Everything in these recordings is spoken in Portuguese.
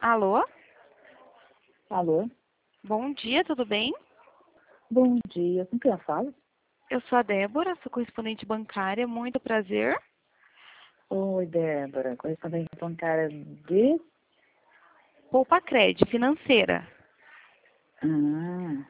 Alô? Alô? Bom dia, tudo bem? Bom dia. Com quem eu falo? Eu sou a Débora, sou correspondente bancária, muito prazer. Oi, Débora. Correspondente bancária de... Poupa Cred, financeira. Ah.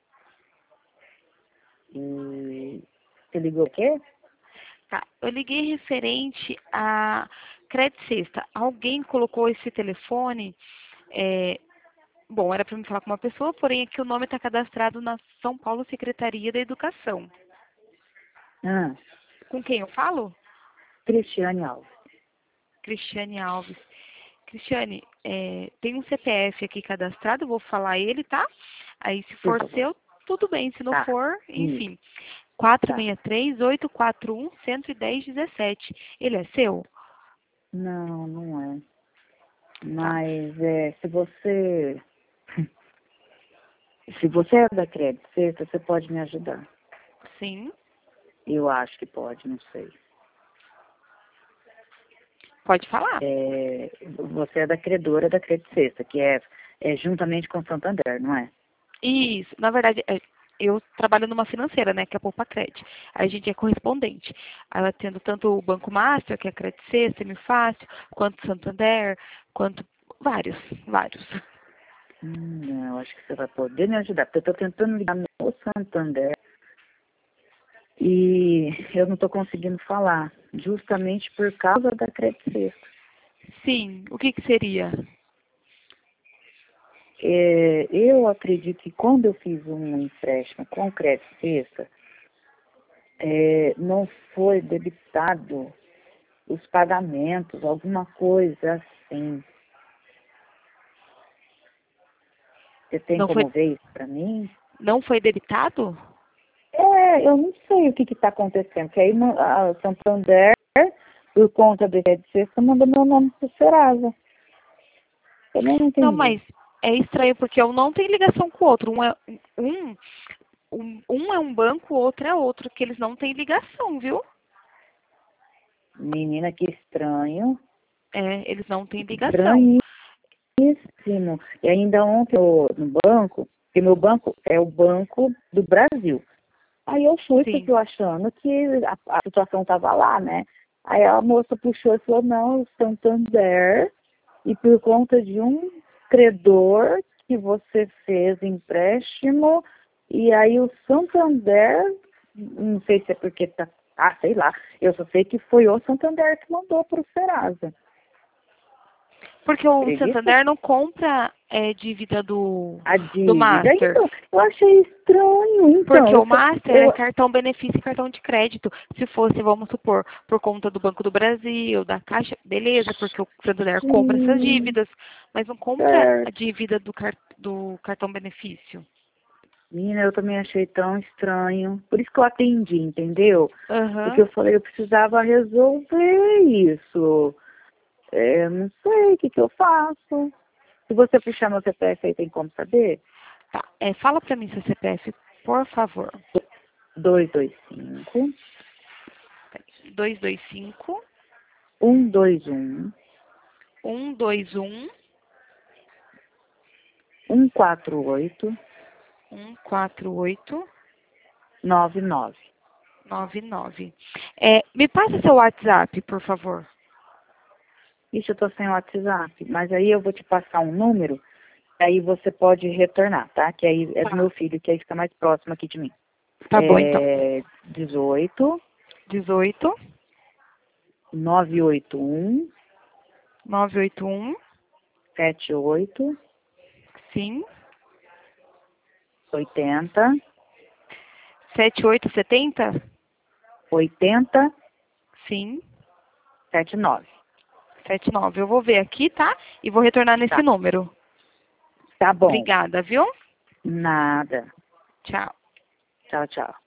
E... Você ligou o quê? Tá, eu liguei referente a Cred Sexta. Alguém colocou esse telefone, bom, era para me falar com uma pessoa, porém aqui o nome está cadastrado na São Paulo Secretaria da Educação. Ah. Com quem eu falo? Cristiane Alves. Cristiane Alves. Cristiane, tem um CPF aqui cadastrado, eu vou falar ele, tá? Aí se Por for favor. seu, tudo bem, se não Tá. for, Isso. enfim. Tá. 463-841-110-17. Ele é seu? Não, não é. Tá. Mas se você... Se você é da Crédito Sexta, você pode me ajudar. Sim. Eu acho que pode, não sei. Pode falar. Você é da credora da Crédito Sexta, que é juntamente com o Santander, não é? Isso. Na verdade, eu trabalho numa financeira, né, que é a Poupa Cred. A gente é correspondente. Ela tendo tanto o Banco Master, que é a Cred C, Semifácil, quanto o Santander, quanto vários. Não, eu acho que você vai poder me ajudar, porque eu estou tentando ligar no Santander e eu não estou conseguindo falar, justamente por causa da Crédito Sexta. Sim. O que seria? Eu acredito que quando eu fiz um empréstimo com Crédito Sexta, não foi debitado os pagamentos, alguma coisa assim. Você tem Não foi, como ver isso para mim? não foi debitado? Eu não sei o que está acontecendo, porque aí a Santander, por conta do Crédito Sexta, mandou meu nome para o Serasa. Eu não Não, entendi. mas é estranho porque um não tem ligação com o outro. Um é um banco, o outro é outro, que eles não têm ligação, viu? Menina, que estranho. Eles não têm ligação. Estranhíssimo. E ainda ontem no banco, porque meu banco é o Banco do Brasil. Aí eu fui, porque Sim. eu achando que a situação estava lá, né? Aí a moça puxou e falou, não, o Santander, e por conta de um credor que você fez empréstimo, e aí o Santander, não sei se é porque tá, sei lá, eu só sei que foi o Santander que mandou para o Serasa. Porque o Acredita? Santander não compra dívida do A dívida. Master. Então, eu achei estranho. Então, Porque o Master é cartão benefício e cartão de crédito. Se fosse, vamos supor, por conta do Banco do Brasil, da Caixa, beleza, porque o Santander compra essas sim, dívidas, mas não compra a certo. dívida do cartão benefício. Menina, eu também achei tão estranho. Por isso que eu atendi, entendeu? Porque Aham. eu falei, eu precisava resolver isso. Não sei o que eu faço. Se você puxar meu CPF aí, tem como saber? Tá. Fala pra mim seu CPF, por favor. 225 225 121 121 148 148 99. 99. Me passa seu WhatsApp, por favor. Isso, eu tô sem WhatsApp, mas aí eu vou te passar um número, aí você pode retornar, tá? Que aí é do Tá. meu filho, que aí fica mais próximo aqui de mim. Tá bom, então. 18 18 981 981 78 sim, 80 7870 80 sim, 79. 79. Eu vou ver aqui, tá? E vou retornar nesse Tá, número. tá bom. Obrigada, viu? Nada. Tchau. Tchau, tchau.